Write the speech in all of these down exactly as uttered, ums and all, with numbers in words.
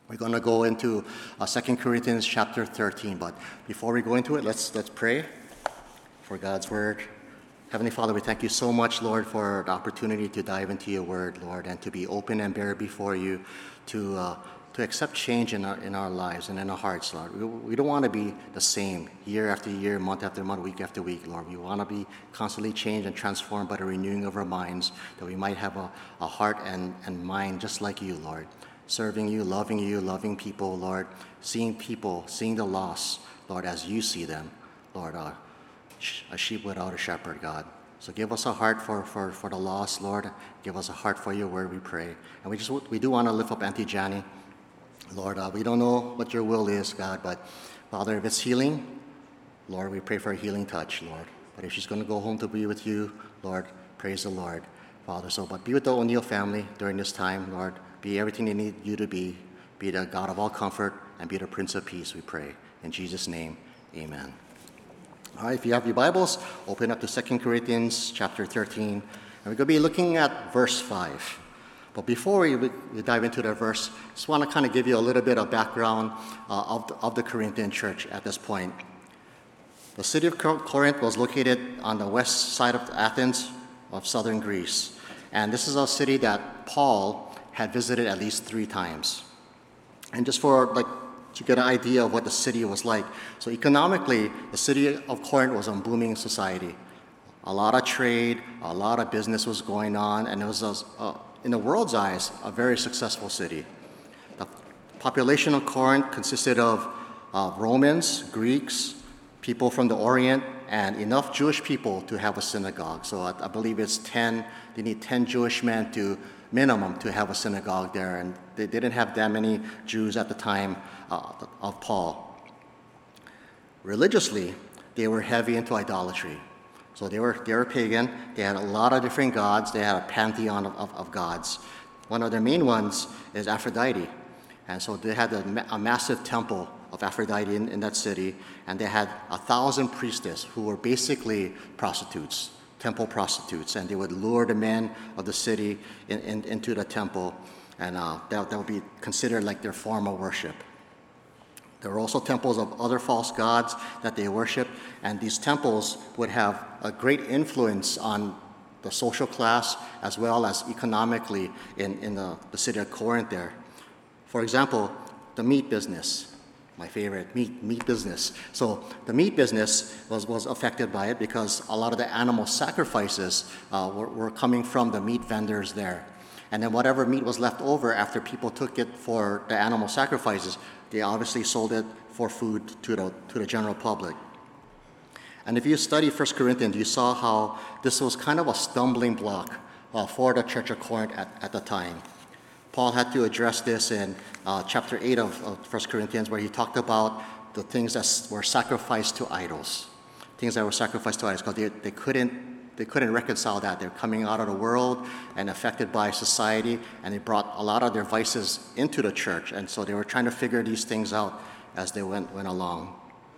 We're going to go into uh, Second Corinthians chapter thirteen, but before we go into it, let's let's pray for God's word. Heavenly Father, we thank you so much, Lord, for the opportunity to dive into your word, Lord, and to be open and bare before you, to uh, to accept change in our in our lives and in our hearts, Lord. We, we don't want to be the same year after year, month after month, week after week, Lord. We want to be constantly changed and transformed by the renewing of our minds, that we might have a, a heart and, and mind just like you, Lord. Serving you, loving you, loving people, Lord, seeing people, seeing the lost, Lord, as you see them, Lord, uh, a sheep without a shepherd, God. So give us a heart for, for, for the lost, Lord. Give us a heart for your word, we pray. And we just we do want to lift up Auntie Jani, Lord. Uh, we don't know what your will is, God, but Father, if it's healing, Lord, we pray for a healing touch, Lord. But if she's going to go home to be with you, Lord, praise the Lord, Father. So, but be with the O'Neill family during this time, Lord. Be everything they need you to be. Be the God of all comfort and be the Prince of Peace, we pray. In Jesus' name, amen. All right, if you have your Bibles, open up to Second Corinthians chapter thirteen. And we're going to be looking at verse five. But before we, we dive into that verse, I just want to kind of give you a little bit of background uh, of, the, of the Corinthian church at this point. The city of Corinth was located on the west side of Athens of southern Greece. And this is a city that Paul had visited at least three times. And just for like to get an idea of what the city was like. So economically, the city of Corinth was a booming society. A lot of trade, a lot of business was going on, and it was, a, uh, in the world's eyes, a very successful city. The population of Corinth consisted of uh, Romans, Greeks, people from the Orient, and enough Jewish people to have a synagogue. So I, I believe it's ten, they need ten Jewish men to minimum to have a synagogue there, and they didn't have that many Jews at the time uh, of Paul. Religiously, they were heavy into idolatry. So they were they were pagan. They had a lot of different gods. They had a pantheon of, of, of gods. One of their main ones is Aphrodite. And so they had a, a massive temple of Aphrodite in, in that city, and they had a thousand priestesses who were basically prostitutes, temple prostitutes, and they would lure the men of the city in, in, into the temple, and uh, that, that would be considered like their form of worship. There were also temples of other false gods that they worshiped, and these temples would have a great influence on the social class as well as economically in, in the, the city of Corinth there. For example, the meat business. My favorite, meat meat business. So the meat business was, was affected by it because a lot of the animal sacrifices uh, were, were coming from the meat vendors there. And then whatever meat was left over after people took it for the animal sacrifices, they obviously sold it for food to the, to the general public. And if you study First Corinthians, you saw how this was kind of a stumbling block uh, for the Church of Corinth at, at the time. Paul had to address this in uh, chapter eight of, of First Corinthians, where he talked about the things that were sacrificed to idols, things that were sacrificed to idols, because they, they couldn't they couldn't reconcile that. They're coming out of the world and affected by society, and they brought a lot of their vices into the church, and so they were trying to figure these things out as they went went along.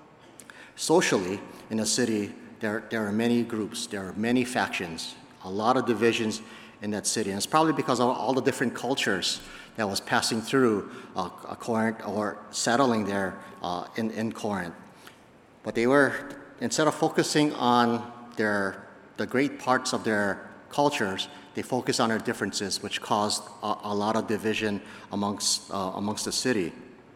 Socially, in the city, there there are many groups, there are many factions, a lot of divisions in that city. And it's probably because of all the different cultures that was passing through uh, Corinth or settling there uh, in, in Corinth. But they were, instead of focusing on their the great parts of their cultures, they focused on their differences, which caused a, a lot of division amongst uh, amongst the city.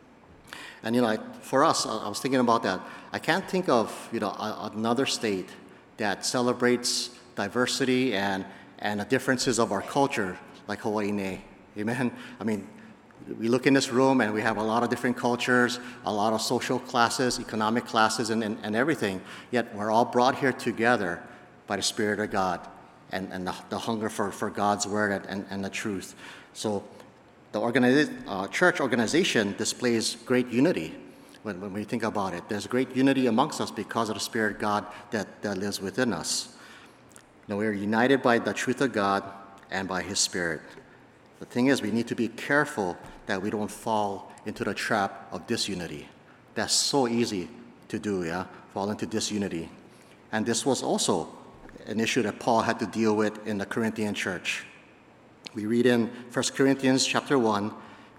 And you know, for us, I was thinking about that. I can't think of you know a, another state that celebrates diversity and and the differences of our culture, like Hawaii. Amen? I mean, we look in this room and we have a lot of different cultures, a lot of social classes, economic classes, and, and, and everything, yet we're all brought here together by the Spirit of God and, and the, the hunger for, for God's word and, and the truth. So the organi- uh, church organization displays great unity when, when we think about it. There's great unity amongst us because of the Spirit of God that, that lives within us. Now, we are united by the truth of God and by His Spirit. The thing is, we need to be careful that we don't fall into the trap of disunity. That's so easy to do, yeah? Fall into disunity. And this was also an issue that Paul had to deal with in the Corinthian church. We read in First Corinthians chapter one,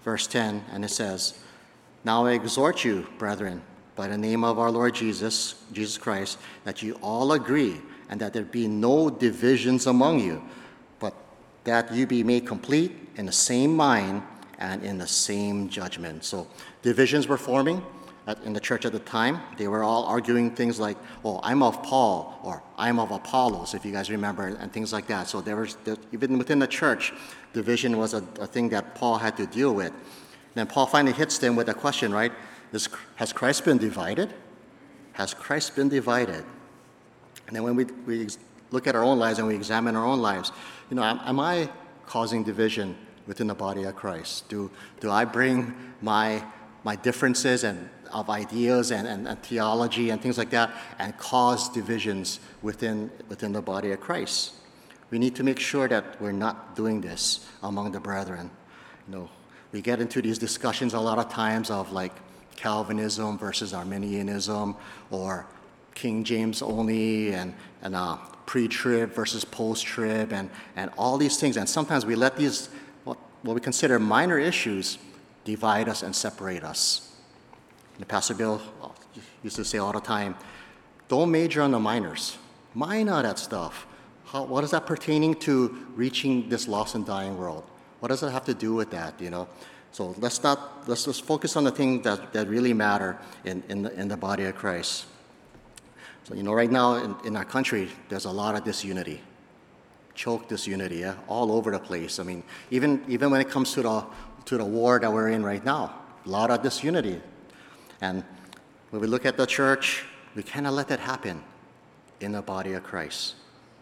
verse ten, and it says, "Now I exhort you, brethren, by the name of our Lord Jesus, Jesus Christ, that you all agree, and that there be no divisions among you, but that you be made complete in the same mind and in the same judgment." So divisions were forming at, in the church at the time. They were all arguing things like, "Oh, I'm of Paul," or "I'm of Apollos," if you guys remember, and things like that. So there was, there, even within the church, division was a, a thing that Paul had to deal with. Then Paul finally hits them with a question, right? Is, has Christ been divided? Has Christ been divided? And then when we, we look at our own lives and we examine our own lives, you know, am, am I causing division within the body of Christ? Do, do I bring my, my differences and of ideas and, and, and theology and things like that and cause divisions within, within the body of Christ? We need to make sure that we're not doing this among the brethren. You know, we get into these discussions a lot of times of like Calvinism versus Arminianism, or King James only, and, and uh, pre-trib versus post-trib, and, and all these things. And sometimes we let these, what, what we consider minor issues, divide us and separate us. And Pastor Bill used to say all the time, don't major on the minors. Minor that stuff. How, what is that pertaining to reaching this lost and dying world? What does it have to do with that, you know? So let's not, let's just focus on the things that, that really matter in, in, the, in the body of Christ. So, you know, right now in, in our country, there's a lot of disunity, choke disunity, yeah, all over the place. I mean, even, even when it comes to the, to the war that we're in right now, a lot of disunity. And when we look at the church, we cannot let that happen in the body of Christ.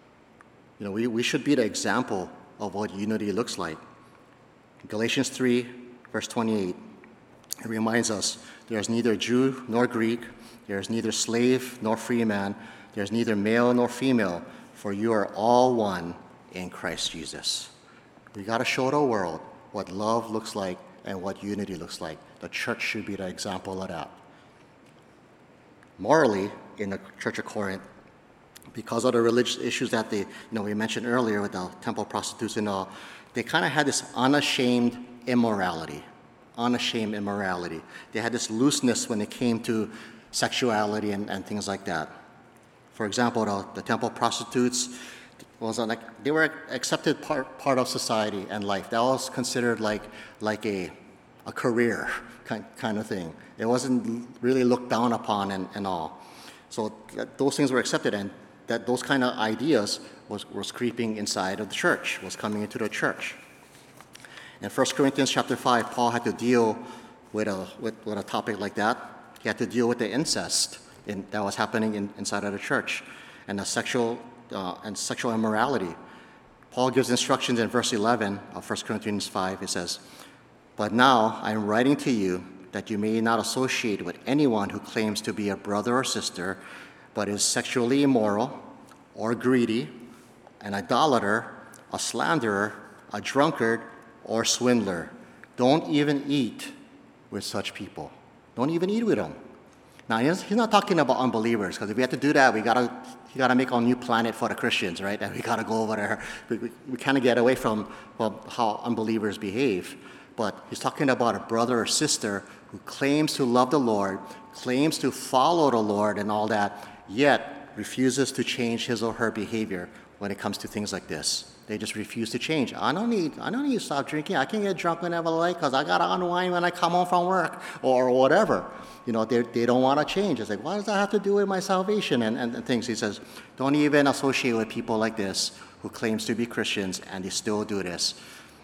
You know, we, we should be the example of what unity looks like. Galatians three, verse twenty-eight, it reminds us, there is neither Jew nor Greek, there is neither slave nor free man, there is neither male nor female, for you are all one in Christ Jesus. We got to show the world what love looks like and what unity looks like. The church should be the example of that. Morally, in the Church of Corinth, because of the religious issues that they, you know, we mentioned earlier with the temple prostitutes and all, they kind of had this unashamed immorality. Unashamed immorality. They had this looseness when it came to sexuality and, and things like that. For example, the, the temple prostitutes was like they were accepted part part of society and life. That was considered like like a a career kind kind of thing. It wasn't really looked down upon and, and all. So those things were accepted, and that those kind of ideas was, was creeping inside of the church, was coming into the church. In First Corinthians chapter five, Paul had to deal with a, with, with a topic like that. He had to deal with the incest in, that was happening in, inside of the church, and the sexual uh, and sexual immorality. Paul gives instructions in verse eleven of First Corinthians five. It says, "But now I am writing to you that you may not associate with anyone who claims to be a brother or sister, but is sexually immoral, or greedy, an idolater, a slanderer, a drunkard, or swindler. Don't even eat with such people." Don't even eat with them. Now, he's not talking about unbelievers, because if we have to do that, we gotta, you gotta make a new planet for the Christians, right? And we gotta go over there. We, we, we kind of get away from well, how unbelievers behave. But he's talking about a brother or sister who claims to love the Lord, claims to follow the Lord and all that, yet refuses to change his or her behavior when it comes to things like this. They just refuse to change. I don't need, I don't need to stop drinking. I can get drunk whenever I like because I got to unwind when I come home from work or whatever. You know, they, they don't want to change. It's like, what does that have to do with my salvation and, and, and things? He says, don't even associate with people like this who claims to be Christians and they still do this.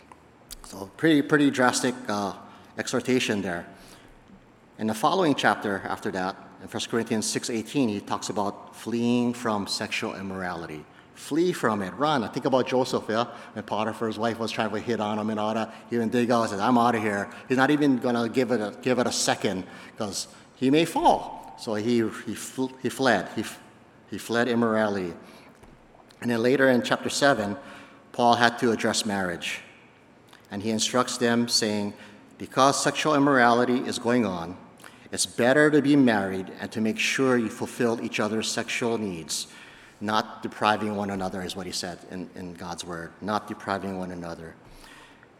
So pretty, pretty drastic uh, exhortation there. In the following chapter after that, in First Corinthians six eighteen, he talks about fleeing from sexual immorality. Flee from it, run. I think about Joseph, yeah? When Potiphar's wife was trying to hit on him and all that, he even dig out and said, I'm out of here. He's not even going to give it a, give it a second because he may fall. So he, he, fl- he fled. He, he fled immorality. And then later in chapter seven, Paul had to address marriage. And he instructs them saying, because sexual immorality is going on, it's better to be married and to make sure you fulfill each other's sexual needs. Not depriving one another is what he said in, in God's word. Not depriving one another.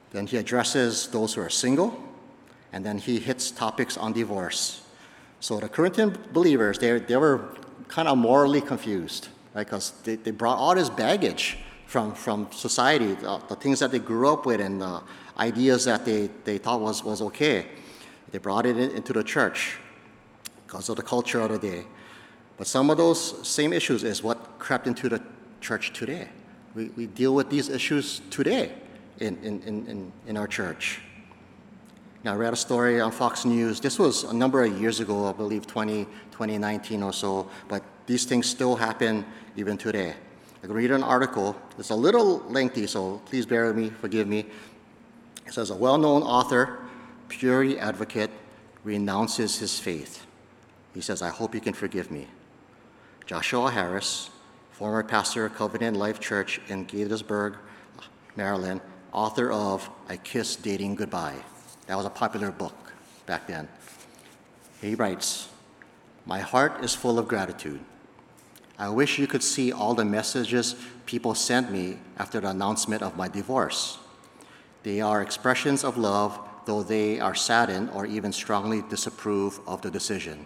Then he addresses those who are single, and then he hits topics on divorce. So the Corinthian believers, they, they were kind of morally confused, right? Because they, they brought all this baggage from, from society, the, the things that they grew up with and the ideas that they, they thought was, was okay. They brought it in, into the church because of the culture of the day. But some of those same issues is what crept into the church today. We, we deal with these issues today in, in, in, in our church. Now, I read a story on Fox News. This was a number of years ago, I believe twenty, twenty nineteen or so, but these things still happen even today. I read an article. It's a little lengthy, so please bear with me, forgive me. It says, a well-known author, purity advocate, renounces his faith. He says, I hope you can forgive me. Joshua Harris, former pastor of Covenant Life Church in Gaithersburg, Maryland, author of I Kiss Dating Goodbye. That was a popular book back then. He writes, my heart is full of gratitude. I wish you could see all the messages people sent me after the announcement of my divorce. They are expressions of love, though they are saddened or even strongly disapprove of the decision.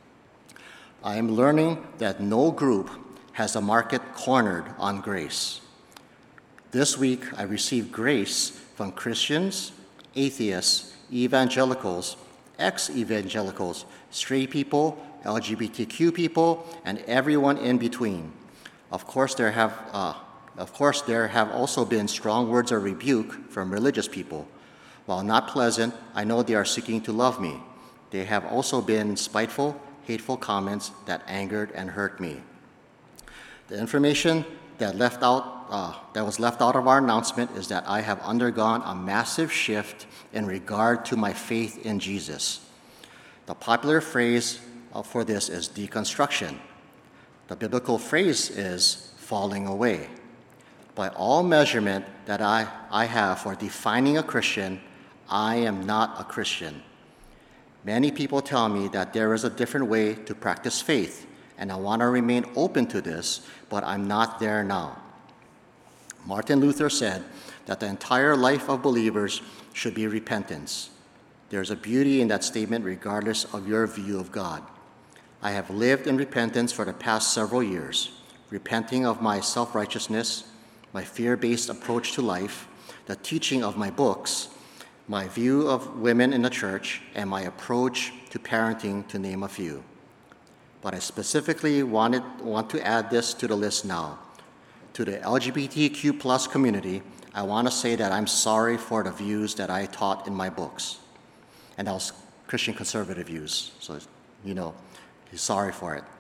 I am learning that no group has a market cornered on grace. This week, I received grace from Christians, atheists, evangelicals, ex-evangelicals, straight people, L G B T Q people, and everyone in between. Of course, there have, uh, of course, there have also been strong words of rebuke from religious people. While not pleasant, I know they are seeking to love me. They have also been spiteful, hateful comments that angered and hurt me. The information that left out uh, that was left out of our announcement is that I have undergone a massive shift in regard to my faith in Jesus. The popular phrase uh, for this is deconstruction. The biblical phrase is falling away. By all measurement that I, I have for defining a Christian, I am not a Christian. Many people tell me that there is a different way to practice faith, and I want to remain open to this, but I'm not there now. Martin Luther said that the entire life of believers should be repentance. There's a beauty in that statement regardless of your view of God. I have lived in repentance for the past several years, repenting of my self-righteousness, my fear-based approach to life, the teaching of my books, my view of women in the church, and my approach to parenting, to name a few. But I specifically wanted, want to add this to the list now. To the L G B T Q plus community, I want to say that I'm sorry for the views that I taught in my books. And that was Christian conservative views, so you know, he's sorry for it.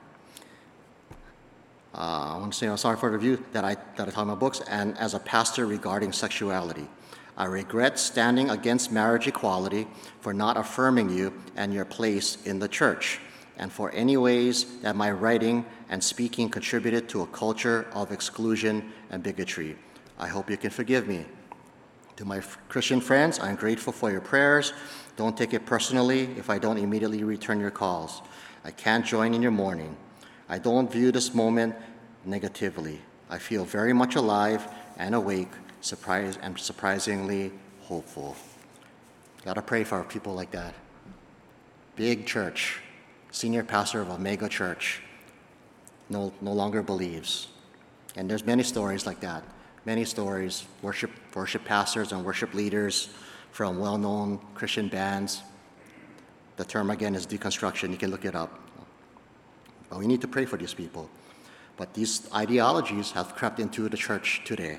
Uh, I want to say I'm sorry for the view that I, that I taught in my books, and as a pastor regarding sexuality. I regret standing against marriage equality, for not affirming you and your place in the church, and for any ways that my writing and speaking contributed to a culture of exclusion and bigotry. I hope you can forgive me. To my Christian friends, I'm grateful for your prayers. Don't take it personally if I don't immediately return your calls. I can't join in your mourning. I don't view this moment negatively. I feel very much alive and awake, surprised and surprisingly hopeful. Gotta pray for people like that. Big church, senior pastor of a mega church, no, no longer believes. And there's many stories like that. Many stories, worship, worship pastors and worship leaders from well-known Christian bands. The term again is deconstruction. You can look it up. But we need to pray for these people. But these ideologies have crept into the church today.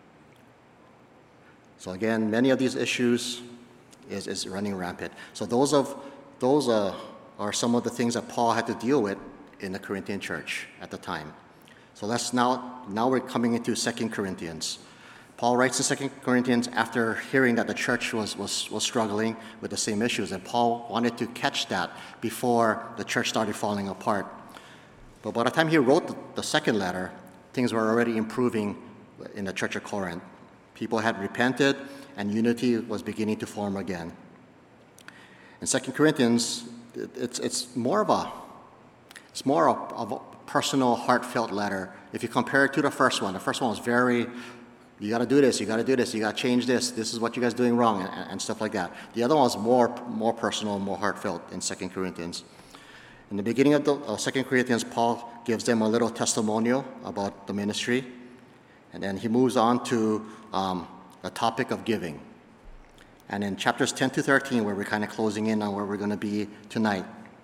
So again, many of these issues is, is running rampant. So those of those uh, are some of the things that Paul had to deal with in the Corinthian church at the time. So let's now, now we're coming into Second Corinthians. Paul writes in Second Corinthians after hearing that the church was, was, was struggling with the same issues, and Paul wanted to catch that before the church started falling apart. But by the time he wrote the, the second letter, things were already improving in the church of Corinth. People had repented, and unity was beginning to form again. In Second Corinthians, it, it's, it's more of a it's more of, of a personal, heartfelt letter. If you compare it to the first one, the first one was very You got to do this, you got to do this, you got to change this, this is what you guys are doing wrong, and, and stuff like that. The other one was more, more personal, more heartfelt in Second Corinthians. In the beginning of the uh, Second Corinthians, Paul gives them a little testimonial about the ministry, and then he moves on to um, the topic of giving. And in chapters ten to thirteen, where we're kind of closing in on where we're going to be tonight,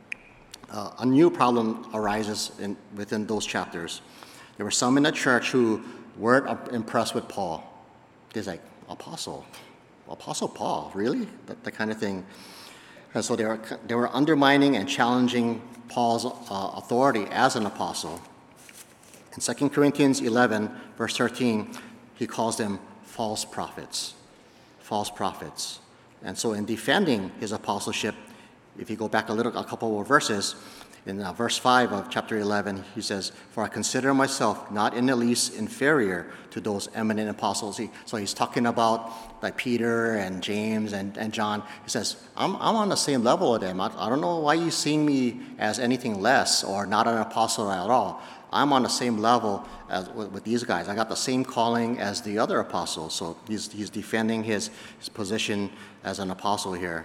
uh, a new problem arises in, within those chapters. There were some in the church who weren't impressed with Paul. They're like, Apostle, Apostle Paul, really? That, that kind of thing. And so they were, they were undermining and challenging Paul's uh, authority as an apostle. In Second Corinthians eleven, verse thirteen, he calls them false prophets. False prophets. And so in defending his apostleship, if you go back a little, a couple of verses, in uh, verse five of chapter eleven, he says, "For I consider myself not in the least inferior to those eminent apostles." He, so he's talking about like Peter and James and, and John. He says, I'm, I'm on the same level with them. I, I don't know why you see me as anything less or not an apostle at all. I'm on the same level as with, with these guys. I got the same calling as the other apostles. So he's, he's defending his, his position as an apostle here.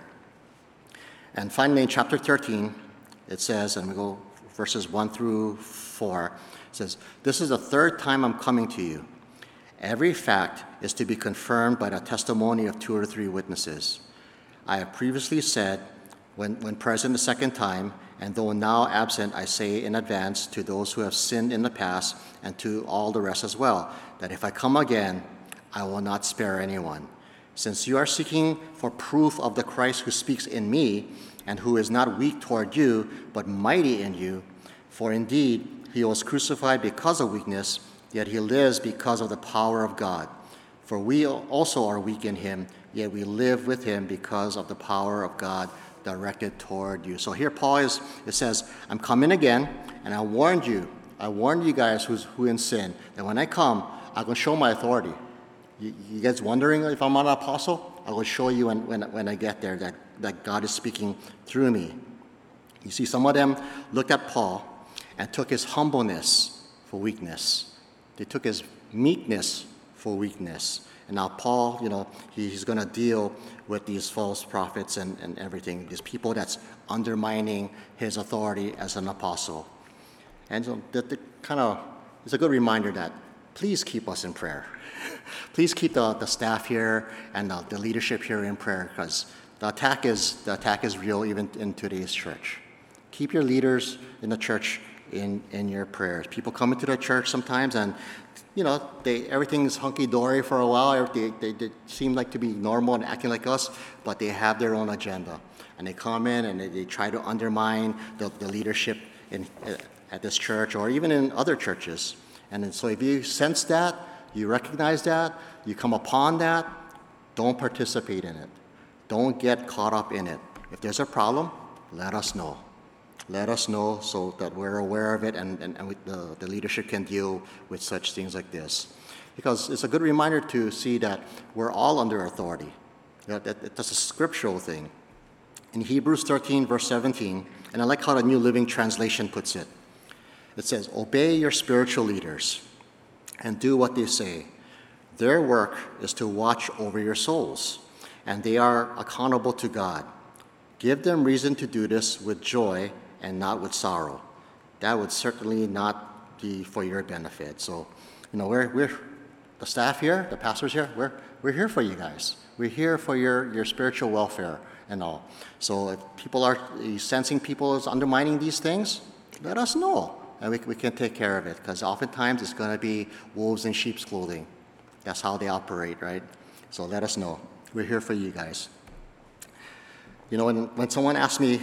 And finally, in chapter thirteen, it says, and we go verses one through four, it says, "This is the third time I'm coming to you. Every fact is to be confirmed by the testimony of two or three witnesses. I have previously said, when, when present the second time, and though now absent, I say in advance to those who have sinned in the past and to all the rest as well, that if I come again, I will not spare anyone. Since you are seeking for proof of the Christ who speaks in me, and who is not weak toward you, but mighty in you, for indeed he was crucified because of weakness, yet he lives because of the power of God. For we also are weak in him, yet we live with him because of the power of God directed toward you." So here Paul is, it says, I'm coming again, and I warned you, I warned you guys who's who in sin, that when I come, I'm going to show my authority. You, you guys wondering if I'm an apostle? I will show you when, when, when I get there that, that God is speaking through me. You see, some of them looked at Paul and took his humbleness for weakness. They took his meekness for weakness. And now Paul, you know, he, he's going to deal with these false prophets and, and everything, these people that's undermining his authority as an apostle. And so that, that kind of is a good reminder that please keep us in prayer. Please keep the, the staff here and the, the leadership here in prayer, because the attack is the attack is real even in today's church. Keep your leaders in the church in, in your prayers. People come into the church sometimes and, you know, they everything's hunky-dory for a while. They, they, they seem like to be normal and acting like us, but they have their own agenda. And they come in and they, they try to undermine the, the leadership in, at this church or even in other churches. And then, so if you sense that, you recognize that, you come upon that, don't participate in it. Don't get caught up in it. If there's a problem, let us know. Let us know so that we're aware of it and, and, and we, the, the leadership can deal with such things like this. Because it's a good reminder to see that we're all under authority. That, that, that's a scriptural thing. In Hebrews thirteen, verse seventeen, and I like how the New Living Translation puts it. It says, "Obey your spiritual leaders and do what they say. Their work is to watch over your souls, and they are accountable to God. Give them reason to do this with joy and not with sorrow." That would certainly not be for your benefit. So, you know, we're, we're the staff here, the pastors here, we're, we're here for you guys. We're here for your, your spiritual welfare and all. So if people are sensing people is undermining these things, let us know. And we, we can take care of it, because oftentimes it's going to be wolves in sheep's clothing. That's how they operate, right? So let us know. We're here for you guys. You know, when, when someone asks me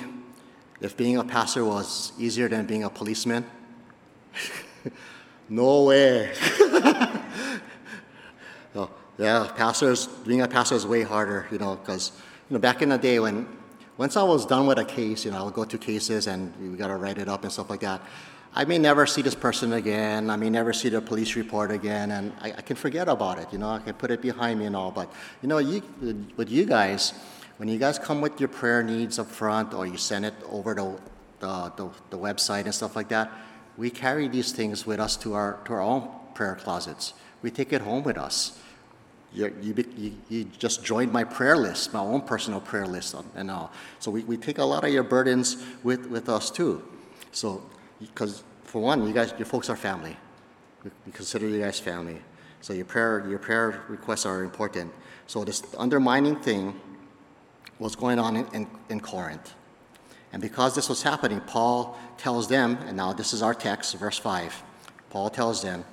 if being a pastor was easier than being a policeman, no way. So, yeah, pastors, being a pastor is way harder, you know, because, you know, back in the day when, once I was done with a case, you know, I would go to cases and we got to write it up and stuff like that. I may never see this person again. I may never see the police report again, and I, I can forget about it. You know, I can put it behind me and all. But you know, you, with you guys, when you guys come with your prayer needs up front, or you send it over the the, the, the website and stuff like that, we carry these things with us to our to our own prayer closets. We take it home with us. You're, you, be- you you just joined my prayer list, my own personal prayer list, and all. So we, we take a lot of your burdens with, with us too. So, because for one, you guys, your folks are family. We, we consider you guys family. So your prayer your prayer requests are important. So this undermining thing was going on in, in, in Corinth. And because this was happening, Paul tells them, and now this is our text, verse five. Paul tells them,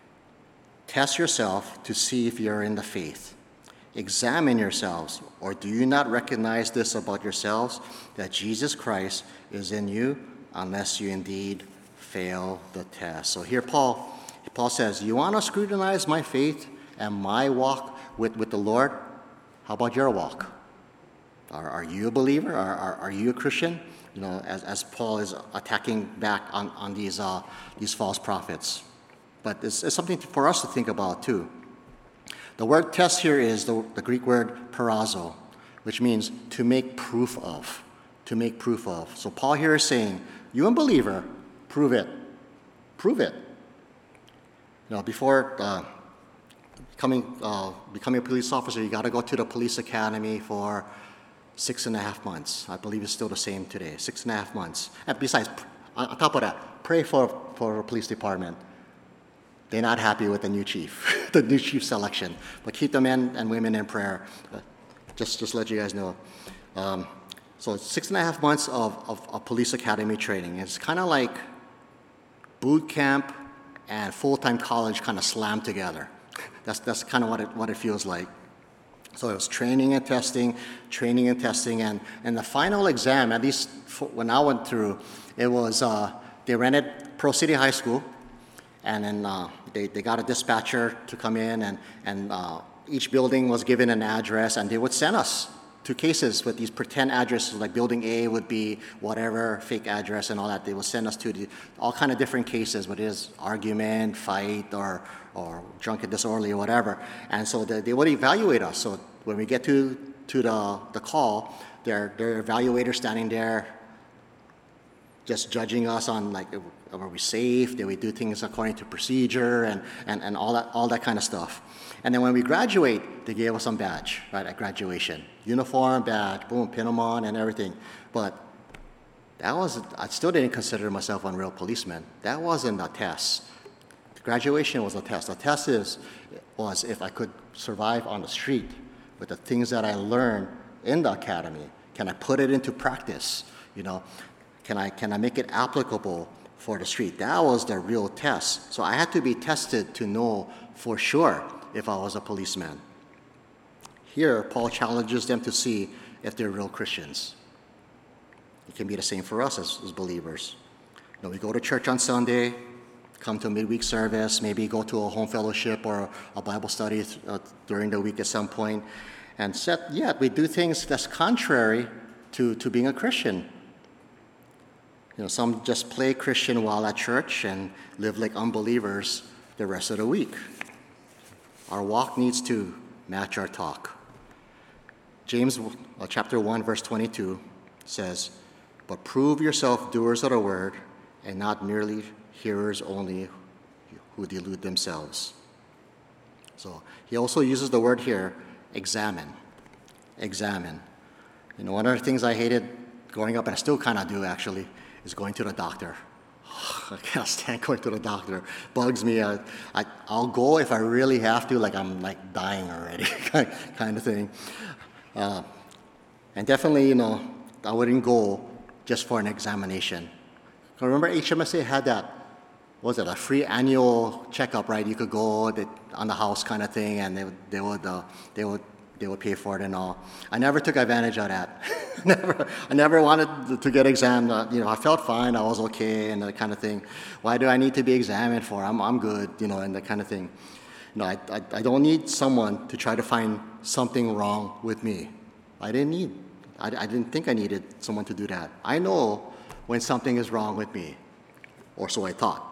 test yourself to see if you're in the faith. Examine yourselves, or do you not recognize this about yourselves, that Jesus Christ is in you, unless you indeed fail the test. So here Paul, Paul says, you want to scrutinize my faith and my walk with, with the Lord? How about your walk? Are, are you a believer? Are, are, are you a Christian? You know, as, as Paul is attacking back on, on these, uh, these false prophets. But it's, it's something for us to think about too. The word test here is the, the Greek word parazo, which means to make proof of. To make proof of. So Paul here is saying, you unbeliever, prove it. Prove it. You know, before uh, becoming, uh, becoming a police officer, you got to go to the police academy for six and a half months. I believe it's still the same today, six and a half months. And besides, on top of that, pray for, for the police department. They're not happy with the new chief, the new chief selection. But keep the men and women in prayer. Uh, just, just let you guys know. Um, so six and a half months of, of, of police academy training. It's kind of like boot camp and full-time college kind of slammed together. That's, that's kind of what it, what it feels like. So it was training and testing, training and testing, and, and the final exam, at least for, when I went through, it was, uh, they rented Pearl City High School, and then uh, they, they got a dispatcher to come in, and, and uh, each building was given an address, and they would send us to cases with these pretend addresses, like building A would be whatever fake address and all that. They would send us to the, all kind of different cases, whether it's argument, fight, or or drunken disorderly or whatever. And so they, they would evaluate us. So when we get to to the the call, their their evaluator standing there, just judging us on like, are we safe? Did we do things according to procedure, and and and all that all that kind of stuff. And then when we graduate, they gave us some badge, right, at graduation. Uniform, badge, boom, pin them on and everything. But that was, I still didn't consider myself a real policeman. That wasn't a test. Graduation was a test. The test is, was if I could survive on the street with the things that I learned in the academy. Can I put it into practice? You know, can I, can I make it applicable for the street? That was the real test. So I had to be tested to know for sure if I was a policeman. Here, Paul challenges them to see if they're real Christians. It can be the same for us as, as believers. You know, we go to church on Sunday, come to a midweek service, maybe go to a home fellowship or a Bible study uh, during the week at some point, and set, yeah, we do things that's contrary to, to being a Christian. You know, some just play Christian while at church and live like unbelievers the rest of the week. Our walk needs to match our talk. James uh, chapter one, verse twenty-two says, but prove yourself doers of the word and not merely hearers only who delude themselves. So he also uses the word here, examine. Examine. You know, one of the things I hated growing up, and I still kind of do actually, is going to the doctor. I can't stand going to the doctor. Bugs me. I, I, I'll go if I really have to, like I'm like dying already, kind of thing. Uh, and definitely, you know, I wouldn't go just for an examination. I remember H M S A had that, what was it, a free annual checkup, right? You could go on the house kind of thing, and they would, they would, uh, they would, they would pay for it and all. I never took advantage of that. never, I never wanted to get examined. Uh, you know, I felt fine, I was okay, and that kind of thing. Why do I need to be examined for? I'm, I'm good, you know, and that kind of thing. You know, I, I, I don't need someone to try to find something wrong with me. I didn't need, I, I didn't think I needed someone to do that. I know when something is wrong with me, or so I thought.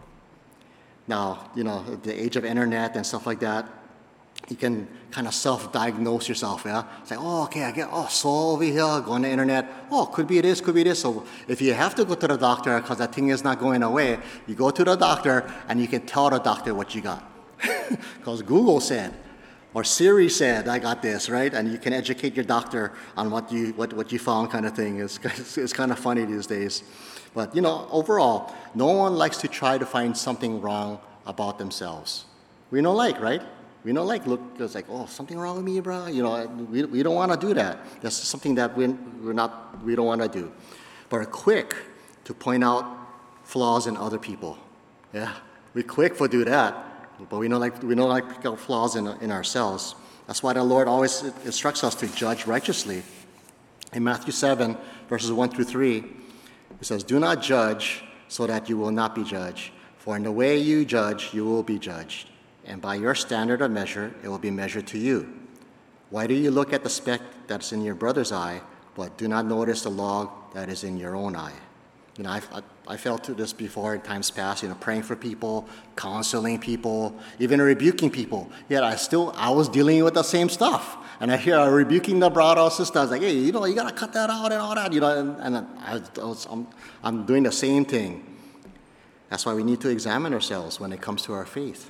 Now, you know, the age of internet and stuff like that, you can kind of self-diagnose yourself, yeah? Say, oh, okay, I get, oh, so over here, go on the internet, oh, could be this, could be this. So if you have to go to the doctor because that thing is not going away, you go to the doctor and you can tell the doctor what you got. Because Google said, Or Siri said, I got this, right? And you can educate your doctor on what you what, what you found kind of thing. It's, it's kind of funny these days. But, you know, overall, no one likes to try to find something wrong about themselves. We don't like, right? We don't like, look, it's like, oh, something wrong with me, bro. You know, we, we don't want to do that. That's something that we, we're not, we don't want to do. But we're quick to point out flaws in other people. Yeah, we're quick for do that. But we don't like, we don't like pick out flaws in, in ourselves. That's why the Lord always instructs us to judge righteously. In Matthew seven, verses one through three, it says, do not judge so that you will not be judged. For in the way you judge, you will be judged. And by your standard of measure, it will be measured to you. Why do you look at the speck that's in your brother's eye, but do not notice the log that is in your own eye? You know, I've, I, I felt to this before in times past, you know, praying for people, counseling people, even rebuking people. Yet I still, I was dealing with the same stuff. And I hear I rebuking the brother or sister. I was like, hey, you know, you got to cut that out and all that, you know, and, and I, I was, I'm, I'm doing the same thing. That's why we need to examine ourselves when it comes to our faith.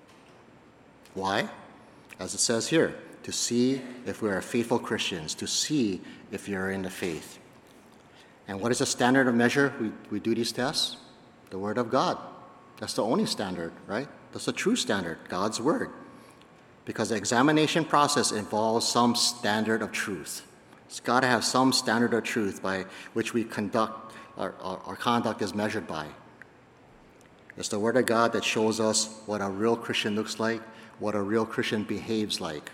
Why? As it says here, to see if we are faithful Christians, to see if you're in the faith. And what is the standard of measure we, we do these tests? The Word of God. That's the only standard, right? That's the true standard, God's Word. Because the examination process involves some standard of truth. It's got to have some standard of truth by which we conduct, our, our, our conduct is measured by. It's the Word of God that shows us what a real Christian looks like, what a real Christian behaves like.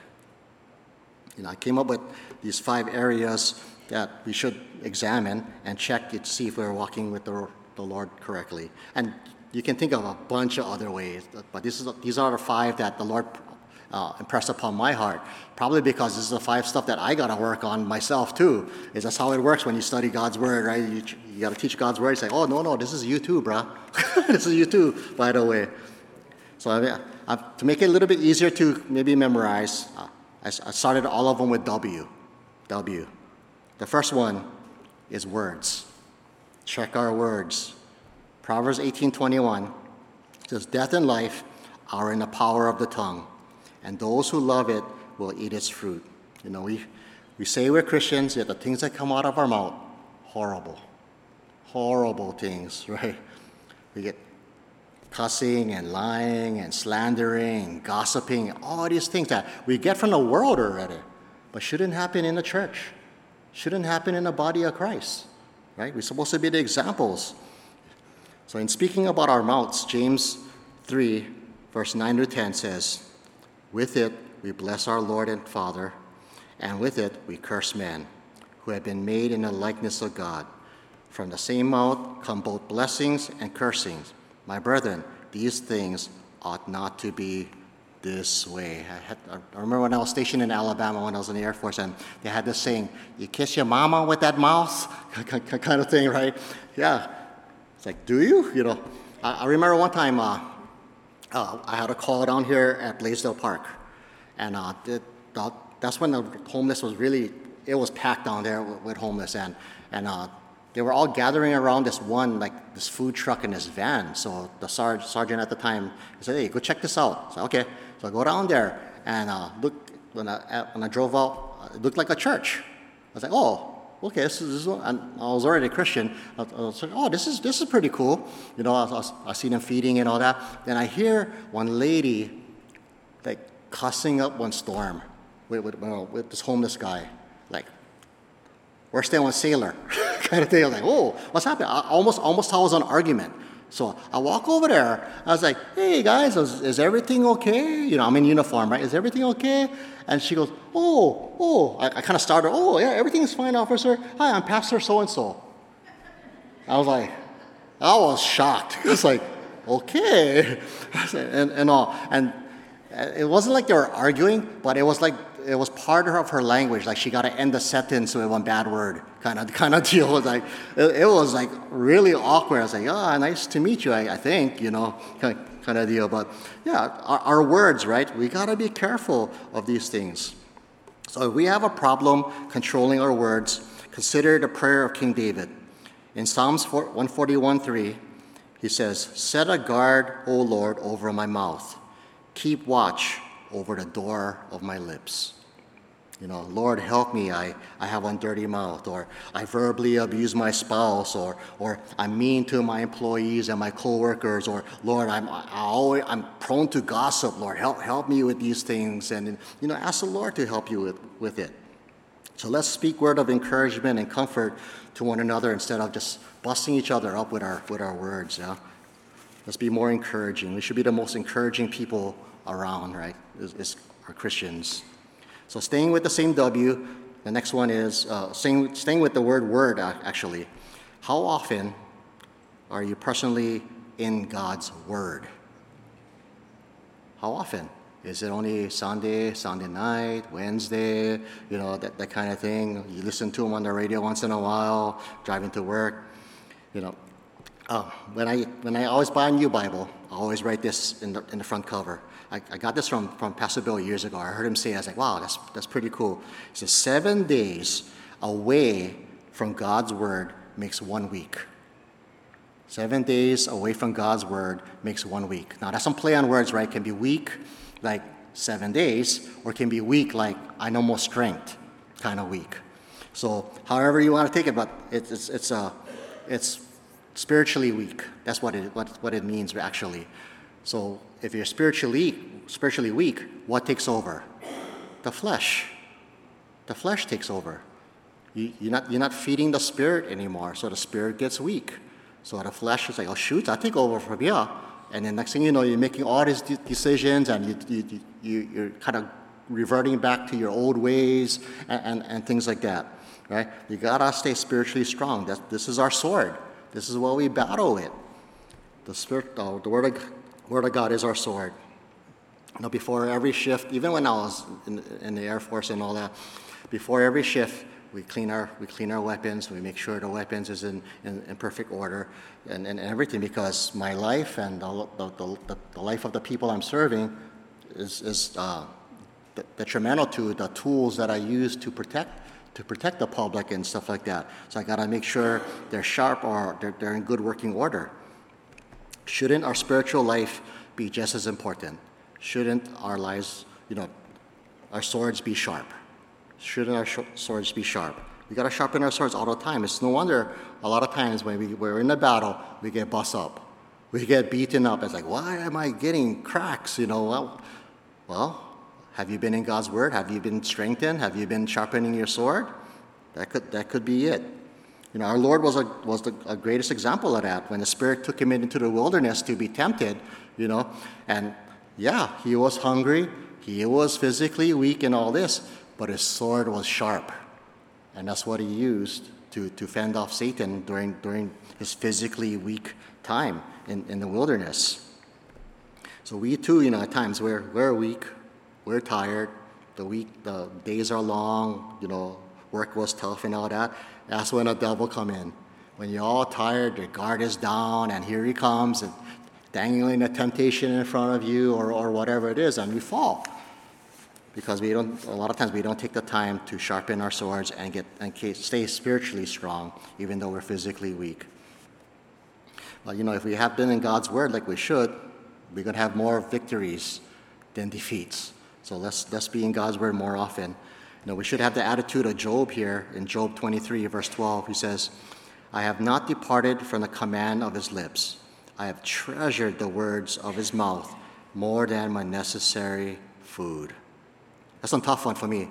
You know, I came up with these five areas that we should examine and check to see if we're walking with the, the Lord correctly. And you can think of a bunch of other ways, but this is, these are the five that the Lord uh, impressed upon my heart. Probably because this is the five stuff that I got to work on myself too. Is that's how it works when you study God's Word, right? You, you got to teach God's Word. You say, oh, no, no, this is you too, bruh. This is you too, by the way. So I mean, Uh, to make it a little bit easier to maybe memorize, uh, I, I started all of them with W. W. The first one is words. Check our words. Proverbs eighteen twenty-one says, death and life are in the power of the tongue, and those who love it will eat its fruit. You know, we, we say we're Christians, yet the things that come out of our mouth, horrible. Horrible things, right? We get cussing and lying and slandering and gossiping, all these things that we get from the world already, but shouldn't happen in the church, shouldn't happen in the body of Christ, right? We're supposed to be the examples. So in speaking about our mouths, James three, verse nine to ten says, with it we bless our Lord and Father, and with it we curse men, who have been made in the likeness of God. From the same mouth come both blessings and cursings. My brethren, these things ought not to be this way. I, had, I remember when I was stationed in Alabama when I was in the Air Force, and they had this saying, you kiss your mama with that mouth? Kind of thing, right? Yeah. It's like, do you? You know, I, I remember one time uh, uh, I had a call down here at Blaisdell Park, and uh, it, uh, that's when the homeless was really, it was packed down there with, with homeless, and, and uh, they were all gathering around this one, like this food truck in this van. So the sar- sergeant at the time said, hey, go check this out. So, okay. So I go down there and uh, look, when I, when I drove out, it looked like a church. I was like, oh, okay, this is, this is and I was already a Christian. I was like, oh, this is, this is pretty cool. You know, I, I, I see them feeding and all that. Then I hear one lady like cussing up one storm with, with, with this homeless guy. Like, we're staying with sailor. Kind of thing. I was like, oh, what's happening? I almost, almost thought it was an argument. So I walk over there. I was like, hey, guys, is, is everything okay? You know, I'm in uniform, right? Is everything okay? And she goes, oh, oh. I, I kind of started, oh, yeah, everything's fine, officer. Hi, I'm Pastor so-and-so. I was like, I was shocked. I was like, okay. and, and all. And it wasn't like they were arguing, but it was like, it was part of her language. Like she got to end the sentence with one bad word, kind of, kind of deal. It was like, it, it was like really awkward. I was like, oh, nice to meet you. I, I think, you know, kind of, kind of deal. But yeah, our, our words, right? We got to be careful of these things. So if we have a problem controlling our words, consider the prayer of King David. In Psalms one forty-one three, he says, set a guard, O Lord, over my mouth. Keep watch over the door of my lips. You know, Lord, help me, I, I have one dirty mouth, or I verbally abuse my spouse, or or I'm mean to my employees and my coworkers, or Lord, I'm I always, I'm prone to gossip. Lord, help help me with these things, and you know, ask the Lord to help you with, with it. So let's speak word of encouragement and comfort to one another instead of just busting each other up with our with our words. Yeah, let's be more encouraging. We should be the most encouraging people around, right? Is, is our Christians. So staying with the same W, the next one is uh, staying, staying with the word word, actually. How often are you personally in God's word? How often? Is it only Sunday, Sunday night, Wednesday, you know, that, that kind of thing? You listen to them on the radio once in a while, driving to work, you know. Uh, when I when I always buy a new Bible, I always write this in the in the front cover. I, I got this from, from Pastor Bill years ago. I heard him say it. I was like, wow, that's that's pretty cool. He says, seven days away from God's word makes one week. Seven days away from God's word makes one week. Now, that's some play on words, right? It can be weak, like seven days, or it can be weak, like I know more strength, kind of weak. So, however you want to take it, but it's it's it's a uh, it's spiritually weak. That's what it what what it means actually. So if you're spiritually spiritually weak, what takes over? The flesh. The flesh takes over. You, you're not you're not feeding the spirit anymore, so the spirit gets weak. So the flesh is like, oh shoot, I take over from here. And then next thing you know, you're making all these de- decisions, and you, you you you're kind of reverting back to your old ways and, and, and things like that, right? You gotta stay spiritually strong. That this is our sword. This is what we battle with. The spirit, uh, the word of, word of God is our sword. You know, before every shift, even when I was in, in the Air Force and all that, before every shift, we clean our we clean our weapons. We make sure the weapons is in, in, in perfect order and, and everything, because my life and the, the, the, the life of the people I'm serving is is uh, detrimental to the tools that I use to protect. to protect the public and stuff like that. So I gotta make sure they're sharp or they're, they're in good working order. Shouldn't our spiritual life be just as important? Shouldn't our lives, you know, our swords be sharp? Shouldn't our sh- swords be sharp? We gotta sharpen our swords all the time. It's no wonder a lot of times when we, we're in a battle, we get bust up. We get beaten up. It's like, why am I getting cracks? You know, well, well have you been in God's word? Have you been strengthened? Have you been sharpening your sword? That could that could be it. You know, our Lord was a was the a greatest example of that when the Spirit took him into the wilderness to be tempted. You know, and yeah, he was hungry, he was physically weak, and all this, but his sword was sharp, and that's what he used to to fend off Satan during during his physically weak time in, in the wilderness. So we too, you know, at times we're we're weak. We're tired, the week, the days are long, you know, work was tough and all that. That's when the devil come in. When you're all tired, your guard is down, and here he comes, and dangling a temptation in front of you, or, or whatever it is, and we fall. Because we don't, a lot of times we don't take the time to sharpen our swords and get and stay spiritually strong, even though we're physically weak. But you know, if we have been in God's word like we should, we're gonna have more victories than defeats. So let's let's be in God's word more often. You know, we should have the attitude of Job here in Job twenty-three, verse twelve. He says, I have not departed from the command of his lips. I have treasured the words of his mouth more than my necessary food. That's a tough one for me.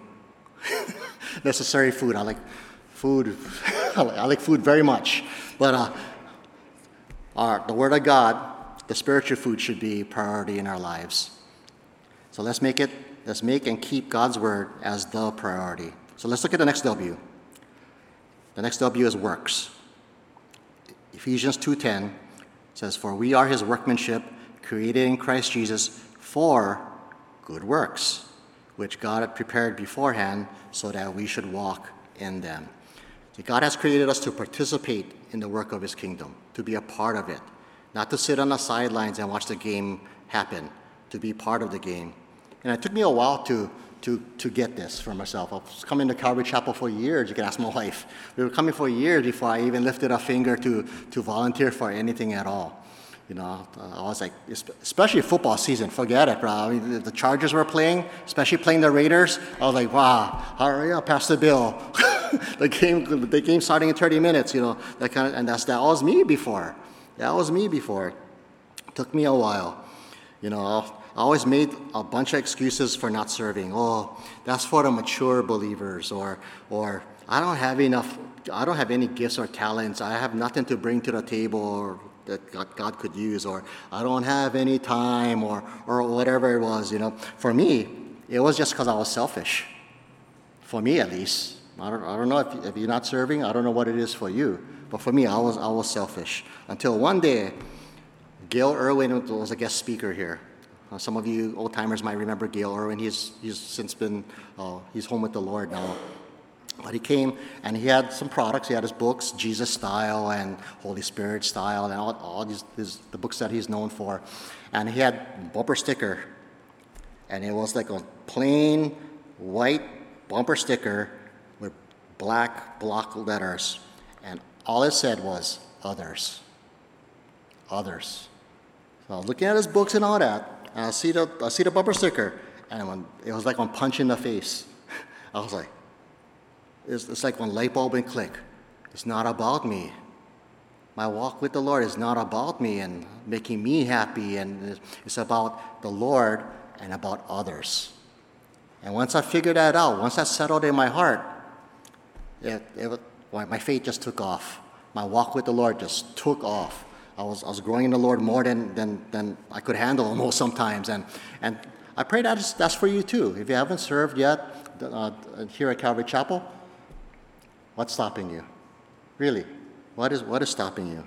Necessary food. I like food. I like food very much. But uh, our, the word of God, the spiritual food, should be priority in our lives. So let's make it, let's make and keep God's word as the priority. So let's look at the next W. The next W is works. Ephesians two ten says, for we are his workmanship, created in Christ Jesus for good works, which God had prepared beforehand so that we should walk in them. So God has created us to participate in the work of his kingdom, to be a part of it, not to sit on the sidelines and watch the game happen, to be part of the game. And it took me a while to to to get this for myself. I was coming to Calvary Chapel for years. You can ask my wife. We were coming for years before I even lifted a finger to to volunteer for anything at all. You know, uh, I was like, especially football season, forget it, bro. I mean, the, the Chargers were playing, especially playing the Raiders. I was like, wow, hurry up, Pastor Bill. the game, the game starting in thirty minutes, you know, that kind of, and that's that was me before. That was me before. It took me a while. You know, I always made a bunch of excuses for not serving. Oh, that's for the mature believers, or, or I don't have enough. I don't have any gifts or talents. I have nothing to bring to the table, or that God, God could use, or I don't have any time, or or whatever it was. You know, for me, it was just because I was selfish. For me, at least. I don't, I don't know if, if you're not serving. I don't know what it is for you. But for me, I was I was selfish until one day, Gail Irwin was a guest speaker here. Uh, some of you old timers might remember Gail Irwin. He's he's since been uh, he's home with the Lord now. But he came and he had some products. He had his books, Jesus Style and Holy Spirit Style, and all, all these his, the books that he's known for. And he had bumper sticker, and it was like a plain white bumper sticker with black block letters, and all it said was others. Others. So I was looking at his books and all that, and I see the I see the bumper sticker, and when, it was like one punch in the face. I was like, it's, it's like one light bulb and click. It's not about me. My walk with the Lord is not about me and making me happy, and it's about the Lord and about others. And once I figured that out, once that settled in my heart, it, it, my faith just took off. My walk with the Lord just took off. I was I was growing in the Lord more than than, than I could handle almost sometimes, and and I pray that's that's for you too. If you haven't served yet uh, here at Calvary Chapel, what's stopping you? Really, what is what is stopping you?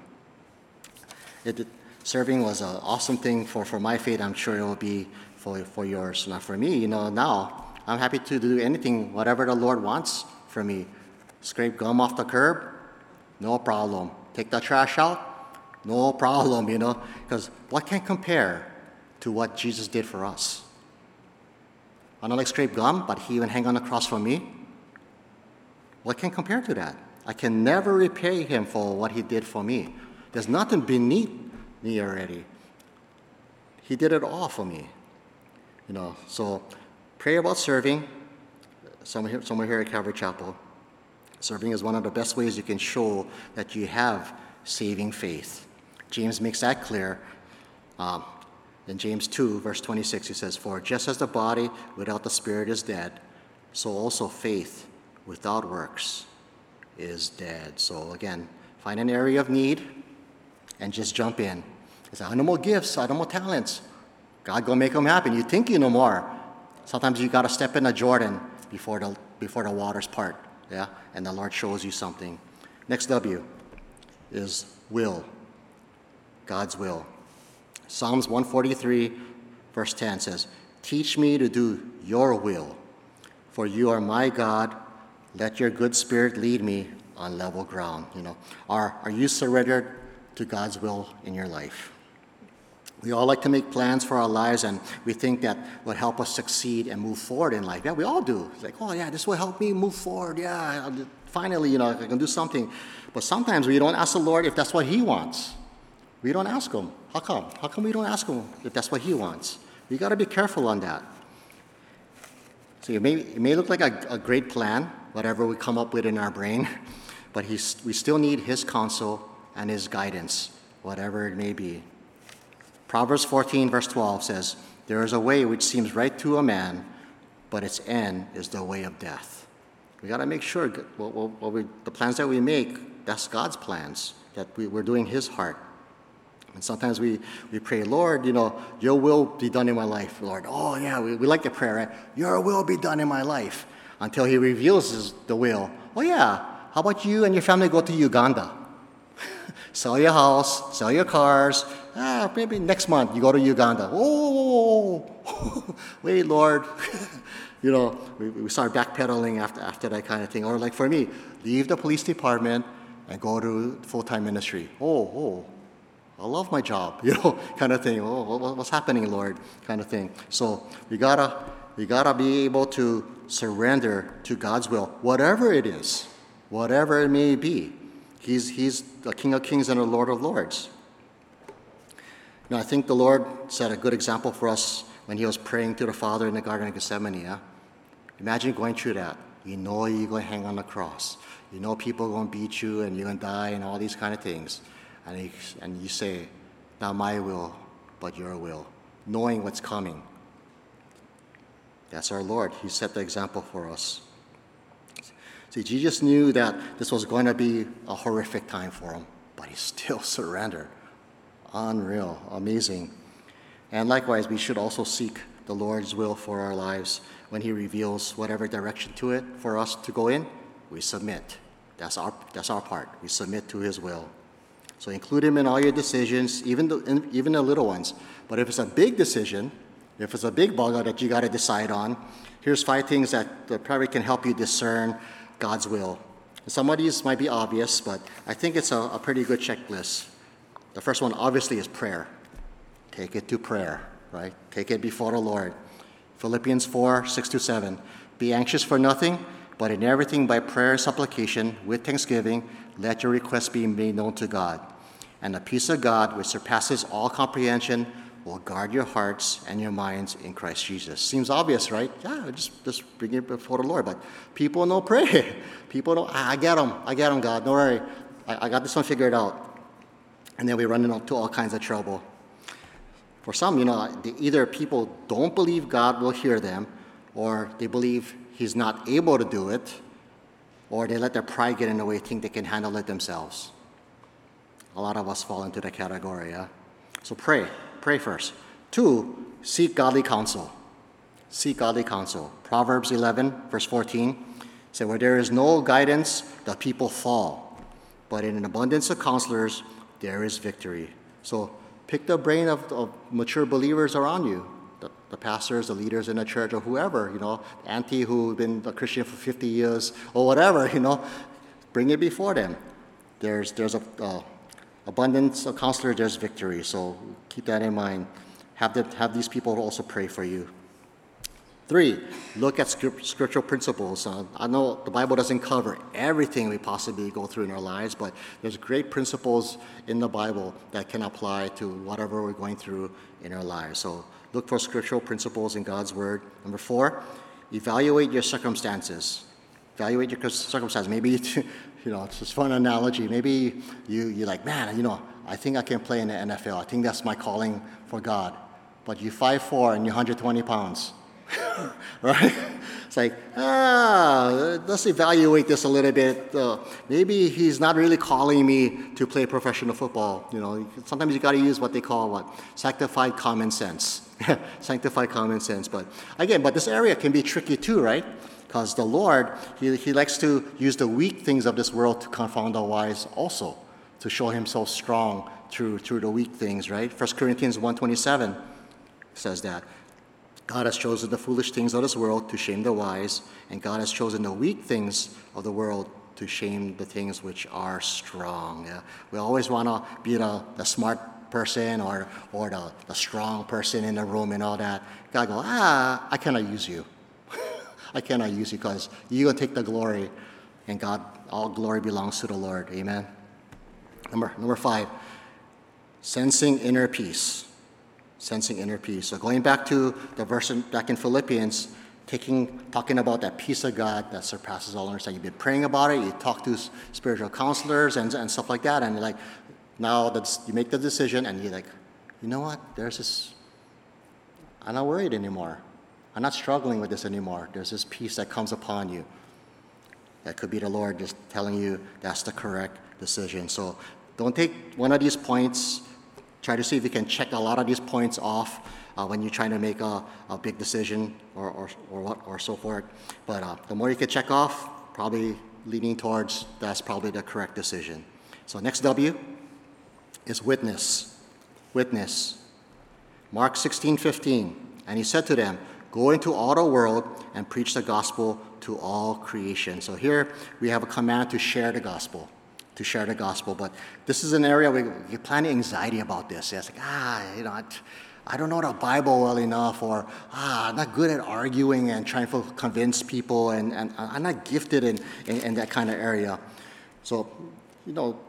It, it, serving was an awesome thing for, for my faith. I'm sure it will be for for yours. Not for me, you know. Now I'm happy to do anything, whatever the Lord wants for me. Scrape gum off the curb, no problem. Take the trash out. No problem, you know, because what can compare to what Jesus did for us? I don't like scrape gum, but he even hang on the cross for me. What can compare to that? I can never repay him for what he did for me. There's nothing beneath me already. He did it all for me, you know. So pray about serving. Someone here, someone here at Calvary Chapel. Serving is one of the best ways you can show that you have saving faith. James makes that clear. Um, in James two, verse twenty-six, he says, "For just as the body without the spirit is dead, so also faith without works is dead." So again, find an area of need and just jump in. Say, I know more gifts, I know more talents. God gonna make them happen. You think you know more. Sometimes you gotta step in the Jordan before the before the waters part. Yeah, and the Lord shows you something. Next W is will. God's will. Psalms one forty-three, verse ten says, "Teach me to do your will, for you are my God. Let your good spirit lead me on level ground." You know, are, are you surrendered to God's will in your life? We all like to make plans for our lives, and we think that will help us succeed and move forward in life. Yeah, we all do. It's like, oh yeah, this will help me move forward. Yeah, finally, you know, I can do something. But sometimes we don't ask the Lord if that's what he wants. We don't ask him. How come? How come we don't ask him if that's what he wants? We got to be careful on that. So it may, it may look like a, a great plan, whatever we come up with in our brain, but he's, we still need his counsel and his guidance, whatever it may be. Proverbs fourteen, verse twelve says, "There is a way which seems right to a man, but its end is the way of death." We got to make sure what, what, what we, the plans that we make, that's God's plans, that we, we're doing his heart. And sometimes we, we pray, Lord, you know, your will be done in my life, Lord. Oh, yeah, we, we like the prayer, right? Your will be done in my life, until he reveals his, the will. Oh, yeah, how about you and your family go to Uganda? Sell your house, sell your cars. Ah, maybe next month you go to Uganda. Oh, wait, Lord. You know, we, we start backpedaling after, after that kind of thing. Or like for me, leave the police department and go to full-time ministry. Oh, oh. I love my job, you know, kind of thing. Oh, what's happening, Lord, kind of thing. So we gotta, we gotta be able to surrender to God's will, whatever it is, whatever it may be. He's He's the King of Kings and the Lord of Lords. Now, I think the Lord set a good example for us when he was praying to the Father in the Garden of Gethsemane. Yeah? Imagine going through that. You know you're going to hang on the cross. You know people are going to beat you and you're going to die and all these kind of things. And you, and you say, not my will, but your will, knowing what's coming. That's our Lord. He set the example for us. See, Jesus knew that this was going to be a horrific time for him, but he still surrendered. Unreal, amazing. And likewise, we should also seek the Lord's will for our lives. When he reveals whatever direction to it for us to go in, we submit. That's our, that's our part. We submit to his will. So include him in all your decisions, even the, even the little ones. But if it's a big decision, if it's a big bugger that you got to decide on, here's five things that, that probably can help you discern God's will. Some of these might be obvious, but I think it's a, a pretty good checklist. The first one, obviously, is prayer. Take it to prayer, right? Take it before the Lord. Philippians four, six to seven. Be anxious for nothing, but in everything by prayer and supplication, with thanksgiving, let your requests be made known to God. And the peace of God, which surpasses all comprehension, will guard your hearts and your minds in Christ Jesus. Seems obvious, right? Yeah, just, just bring it before the Lord. But people don't pray. People don't, I get them. I get them, God. Don't worry. I, I got this one figured out. And then we run into all kinds of trouble. For some, you know, they, either people don't believe God will hear them, or they believe he's not able to do it, or they let their pride get in the way, think they can handle it themselves. A lot of us fall into that category, yeah? So pray. Pray first. Two, seek godly counsel. Seek godly counsel. Proverbs eleven, verse fourteen, says, where there is no guidance, the people fall. But in an abundance of counselors, there is victory. So pick the brain of, of mature believers around you, the, the pastors, the leaders in the church, or whoever, you know, auntie who's been a Christian for fifty years, or whatever, you know, bring it before them. There's, there's a uh, abundance of counselors, there's victory. So keep that in mind. Have, the, have these people also pray for you. Three, look at script, scriptural principles. Uh, I know the Bible doesn't cover everything we possibly go through in our lives, but there's great principles in the Bible that can apply to whatever we're going through in our lives. So look for scriptural principles in God's Word. Number four, evaluate your circumstances. Evaluate your circumstances. Maybe, you know, it's just a fun analogy. Maybe you, you're like, man, you know, I think I can play in the N F L. I think that's my calling for God. But you're five foot four and you're one hundred twenty pounds. Right? It's like, ah, let's evaluate this a little bit. Uh, maybe he's not really calling me to play professional football. You know, sometimes you got to use what they call what sanctified common sense. Sanctified common sense. But again, but this area can be tricky too, right? Because the Lord, he, he likes to use the weak things of this world to confound the wise also, to show himself strong through through the weak things, right? First Corinthians one twenty-seven says that. God has chosen the foolish things of this world to shame the wise, and God has chosen the weak things of the world to shame the things which are strong. Yeah? We always want to be the, the smart person or, or the, the strong person in the room and all that. God goes, ah, I cannot use you. I cannot use you because you're going to take the glory, and God, all glory belongs to the Lord. Amen. Number, number five, sensing inner peace. Sensing inner peace. So going back to the verse in, back in Philippians, taking, talking about that peace of God that surpasses all understanding. You've been praying about it, you talk to spiritual counselors and, and stuff like that, and you're like, now that you make the decision, and you're like, you know what, there's this, I'm not worried anymore. I'm not struggling with this anymore. There's this peace that comes upon you. That could be the Lord just telling you that's the correct decision. So don't take one of these points. Try to see if you can check a lot of these points off uh, when you're trying to make a, a big decision or, or, or what or so forth. But uh, the more you can check off, probably leaning towards that's probably the correct decision. So next W is witness. Witness. Mark sixteen fifteen. And he said to them, go into all the world and preach the gospel to all creation. So here we have a command to share the gospel. to share the gospel, but this is an area where you plenty anxiety about this. It's like, ah, you know, I don't know the Bible well enough, or ah, I'm not good at arguing and trying to convince people, and, and I'm not gifted in, in, in that kind of area. So, you know,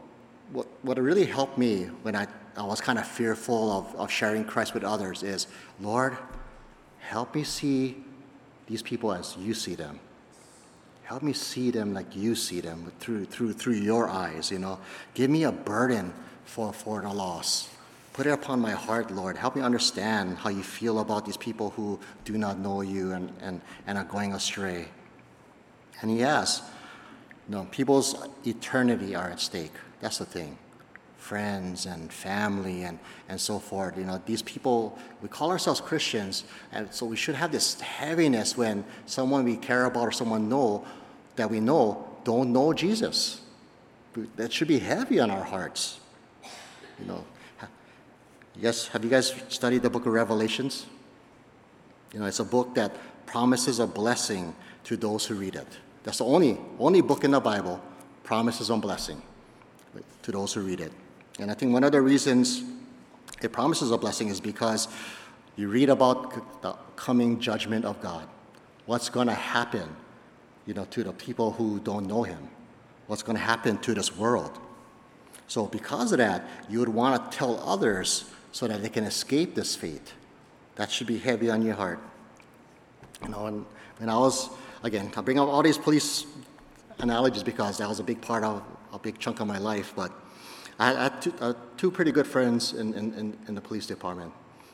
what, what really helped me when I, I was kind of fearful of, of sharing Christ with others is, Lord, help me see these people as you see them. Help me see them like you see them, through through through your eyes, you know. Give me a burden for, for the lost. Put it upon my heart, Lord. Help me understand how you feel about these people who do not know you and, and, and are going astray. And yes, you know, people's eternity are at stake. That's the thing. Friends and family and, and so forth. You know, these people, we call ourselves Christians, and so we should have this heaviness when someone we care about or someone know that we know don't know Jesus. That should be heavy on our hearts. You know, you guys, have you guys studied the book of Revelations? You know, it's a book that promises a blessing to those who read it. That's the only only book in the Bible promises a blessing to those who read it. And I think one of the reasons it promises a blessing is because you read about the coming judgment of God. What's going to happen, you know, to the people who don't know him? What's going to happen to this world? So because of that, you would want to tell others so that they can escape this fate. That should be heavy on your heart. You know, and when I was, again, I bring up all these police analogies because that was a big part of, a big chunk of my life, but I had two, uh, two pretty good friends in, in, in the police department.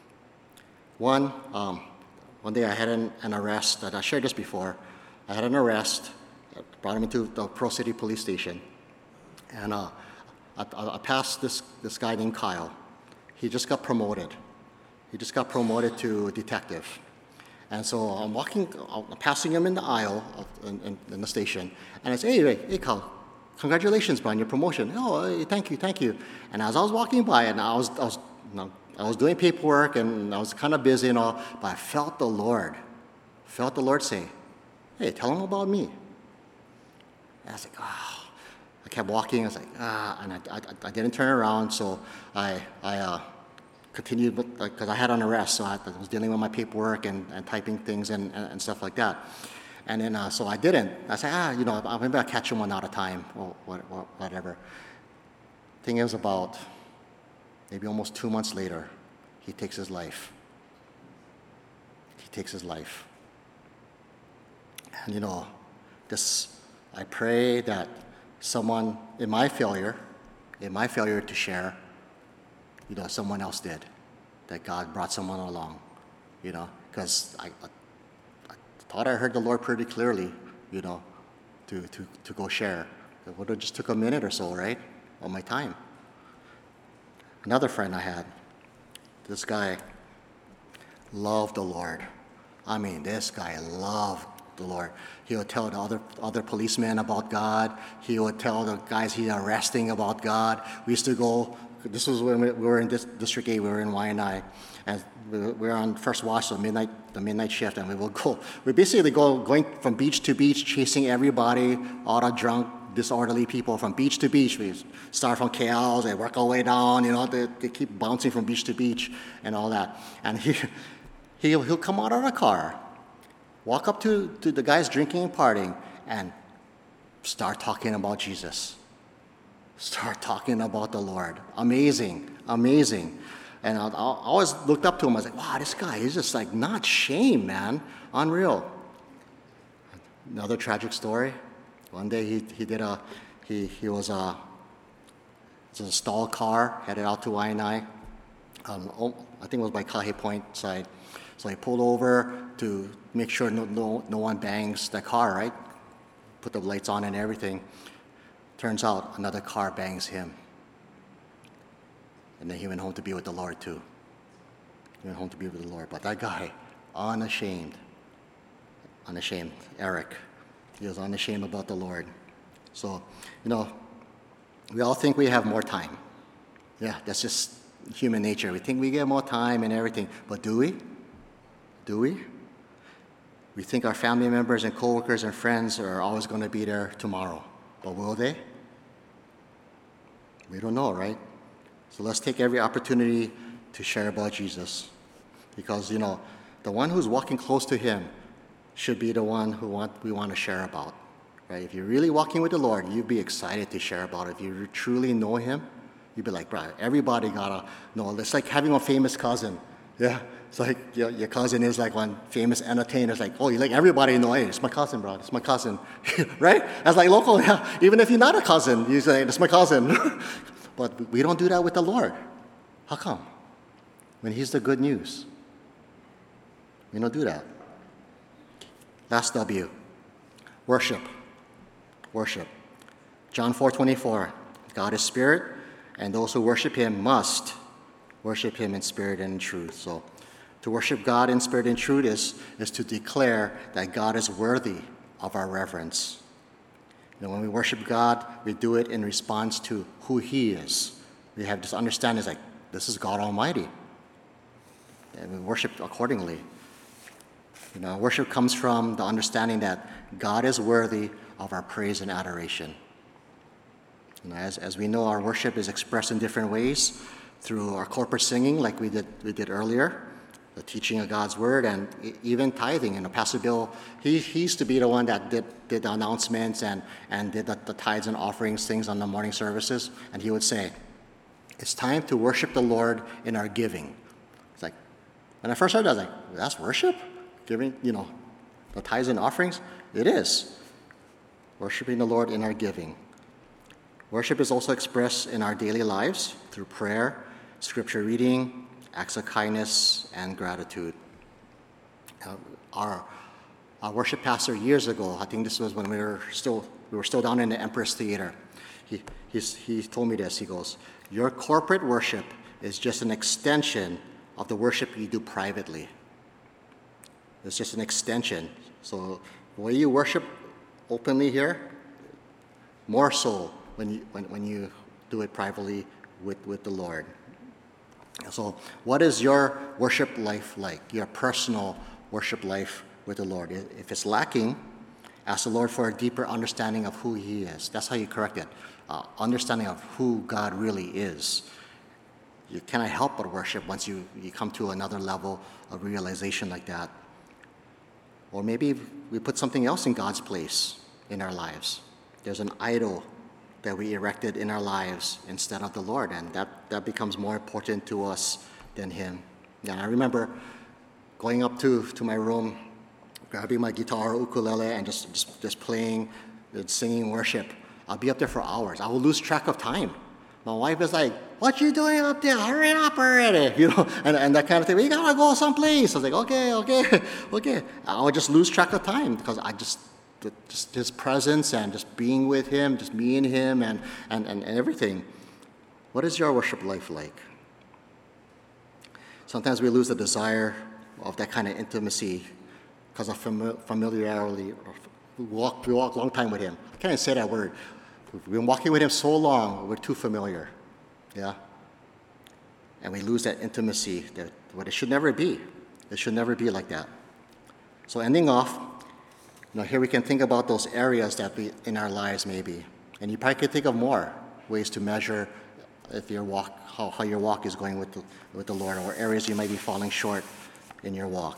One, um, one day I had an, an arrest, that I shared this before. I had an arrest, I brought him into the Pearl City Police Station, and uh, I, I passed this, this guy named Kyle. He just got promoted. He just got promoted to detective. And so I'm walking, I'm passing him in the aisle of, in, in, in the station, and I say, hey, hey, hey, Kyle, congratulations, Brian, your promotion. Oh, hey, thank you, thank you. And as I was walking by, and I was, I was, you know, I was doing paperwork, and I was kind of busy and all, but I felt the Lord, felt the Lord say, hey, tell him about me. And I was like, ah. Oh. I kept walking. I was like, ah, and I, I, I didn't turn around, so I, I uh, continued, because I had an arrest, so I was dealing with my paperwork and, and typing things and, and, and stuff like that. And then, uh, so I didn't. I said, ah, you know, maybe I'll catch him one at a time, or, or, or whatever. Thing is, about maybe almost two months later, he takes his life. He takes his life. And, you know, this, I pray that someone, in my failure, in my failure to share, you know, someone else did, that God brought someone along, you know, because I, I thought I heard the Lord pretty clearly, you know, to, to, to go share. It would have just took a minute or so, right, of my time. Another friend I had, this guy loved the Lord. I mean, this guy loved the Lord. He would tell the other other policemen about God. He would tell the guys he's arresting about God. We used to go, this was when we were in this, District eight, we were in Y N I, and we were on first watch, so midnight, the midnight shift, and we would go, we basically go going from beach to beach, chasing everybody, all the drunk, disorderly people from beach to beach. We start from K Ls, they work our way down, you know, they, they keep bouncing from beach to beach and all that. And he, he'll, he'll come out of the car, walk up to, to the guys drinking and partying, and start talking about Jesus. Start talking about the Lord. Amazing, amazing. And I, I always looked up to him. I was like, wow, this guy is just like not shame, man. Unreal. Another tragic story. One day he, he did a, he, he was a, it was a stalled car headed out to Y N I. Um, I think it was by Kahe Point side. So he pulled over to make sure no, no, no one bangs the car, right? Put the lights on and everything. Turns out another car bangs him. And then he went home to be with the Lord too. He went home to be with the Lord. But that guy, unashamed, unashamed, Eric, he was unashamed about the Lord. So, you know, we all think we have more time. Yeah, that's just human nature. We think we get more time and everything. But do we? Do we? We think our family members and coworkers and friends are always going to be there tomorrow. But will they? We don't know, right? So let's take every opportunity to share about Jesus. Because, you know, the one who's walking close to him should be the one who want, we want to share about. right? If you're really walking with the Lord, you'd be excited to share about it. If you truly know Him, you'd be like, bro, everybody gotta know. It's like having a famous cousin. Yeah, it's like your, your cousin is like one famous entertainer. It's like, oh, you like everybody know, hey, it's my cousin, bro. It's my cousin, right? That's like local. Yeah, even if you're not a cousin, you say it's my cousin. But we don't do that with the Lord. How come? When He's the good news, we don't do that. Last W, worship. Worship. John four twenty-four. God is spirit, and those who worship Him must worship Him in spirit and in truth. So to worship God in spirit and truth is, is to declare that God is worthy of our reverence. You know, when we worship God, we do it in response to who He is. We have this understanding, it's like, this is God Almighty. And we worship accordingly. You know, worship comes from the understanding that God is worthy of our praise and adoration. You know, as, as we know, our worship is expressed in different ways through our corporate singing, like we did we did earlier, the teaching of God's word, and even tithing. And Pastor Bill, he, he used to be the one that did, did the announcements and, and did the, the tithes and offerings things on the morning services. And he would say, it's time to worship the Lord in our giving. It's like, when I first heard that, I was like, that's worship? Giving, you know, the tithes and offerings? It is. Worshiping the Lord in our giving. Worship is also expressed in our daily lives through prayer, scripture reading, acts of kindness, and gratitude. Uh, our, our worship pastor years ago, I think this was when we were still we were still down in the Empress Theater. He he's, he told me this. He goes, "Your corporate worship is just an extension of the worship you do privately. It's just an extension. So the way you worship openly here, more so when you when, when you do it privately with, with the Lord." So what is your worship life like, your personal worship life with the Lord? If it's lacking, ask the Lord for a deeper understanding of who He is. That's how you correct it. Uh, understanding of who God really is. You cannot help but worship once you, you come to another level of realization like that. Or maybe we put something else in God's place in our lives. There's an idol that we erected in our lives instead of the Lord, and that, that becomes more important to us than Him. And I remember going up to, to my room, grabbing my guitar or ukulele, and just, just, just playing and singing worship. I'll be up there for hours. I will lose track of time. My wife is like, "What you doing up there? Hurry up already!" You know, and, and that kind of thing. We gotta go someplace. I was like, okay, okay, okay. I would just lose track of time because I just, just His presence and just being with Him, just me and Him, and, and, and, and everything. What is your worship life like? Sometimes we lose the desire of that kind of intimacy because of fami- familiarity. We walk, we walk a long time with Him. I can't even say that word. We've been walking with Him so long, we're too familiar. Yeah? And we lose that intimacy, that what it should never be. It should never be like that. So ending off, you know, here we can think about those areas that we, in our lives maybe. And you probably could think of more ways to measure if your walk, how, how your walk is going with the, with the Lord, or areas you might be falling short in your walk.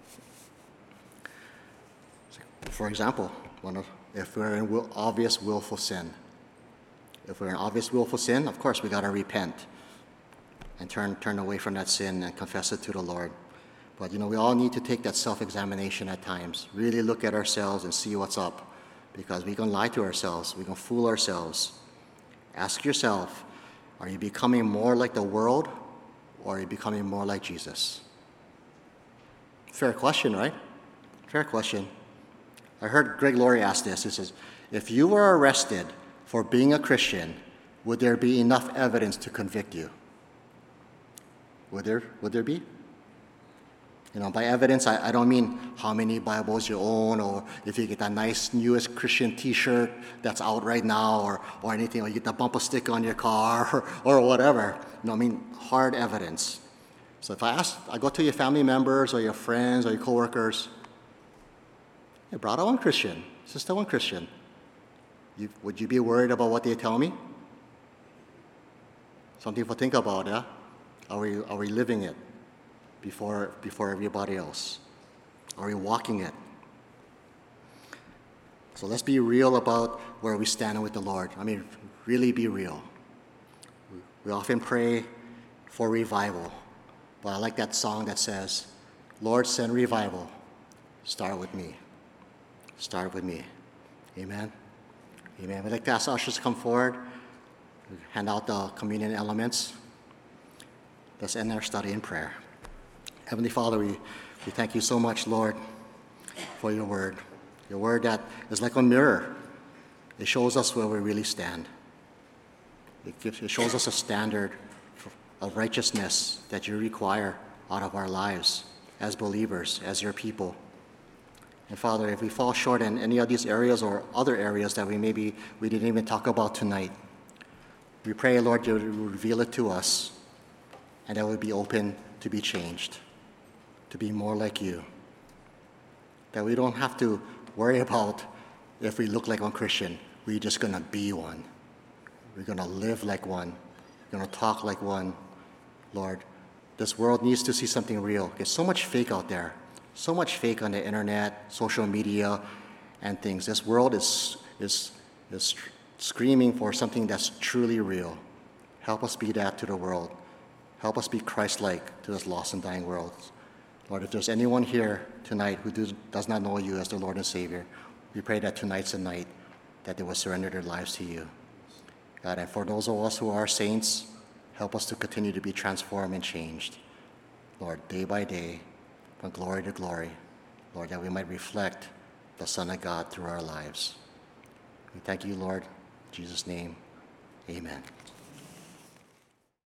For example, one of, if we're in will, obvious willful sin. If we're in obvious willful sin, of course we got to repent and turn turn away from that sin and confess it to the Lord. But you know, we all need to take that self-examination at times. Really look at ourselves and see what's up, because we can lie to ourselves. We can fool ourselves. Ask yourself, are you becoming more like the world, or are you becoming more like Jesus? Fair question, right? Fair question. I heard Greg Laurie ask this. He says, if you were arrested for being a Christian, would there be enough evidence to convict you? Would there, would there be? You know, by evidence, I, I don't mean how many Bibles you own, or if you get that nice newest Christian t-shirt that's out right now, or, or anything, or you get the bumper sticker on your car, or, or whatever. You know, I mean, hard evidence. So if I ask, I go to your family members, or your friends, or your coworkers, "Hey, brother, one Christian, sister, one Christian. You, would you be worried about what they tell me?" Something to think about, yeah? Are we, are we living it before, before everybody else? Are we walking it? So let's be real about where we stand with the Lord. I mean, really be real. We often pray for revival, but I like that song that says, Lord, send revival. Start with me. Start with me. Amen. Amen. We'd like to ask ushers to come forward, hand out the communion elements. Let's end our study in prayer. Heavenly Father, we, we thank you so much, Lord, for your word. Your word that is like a mirror. It shows us where we really stand. It, gives, it shows us a standard of righteousness that you require out of our lives as believers, as your people. And Father, if we fall short in any of these areas or other areas that we maybe we didn't even talk about tonight, we pray, Lord, you would reveal it to us and that we would be open to be changed, to be more like you. That we don't have to worry about if we look like one Christian. We're just going to be one. We're going to live like one. We're going to talk like one. Lord, this world needs to see something real. There's so much fake out there. So much fake on the internet, social media, and things. This world is, is, is screaming for something that's truly real. Help us be that to the world. Help us be Christ-like to this lost and dying world. Lord, if there's anyone here tonight who does, does not know you as their Lord and Savior, we pray that tonight's the night that they will surrender their lives to you. God, and for those of us who are saints, help us to continue to be transformed and changed. Lord, day by day, from glory to glory, Lord, that we might reflect the Son of God through our lives. We thank you, Lord. In Jesus' name, amen.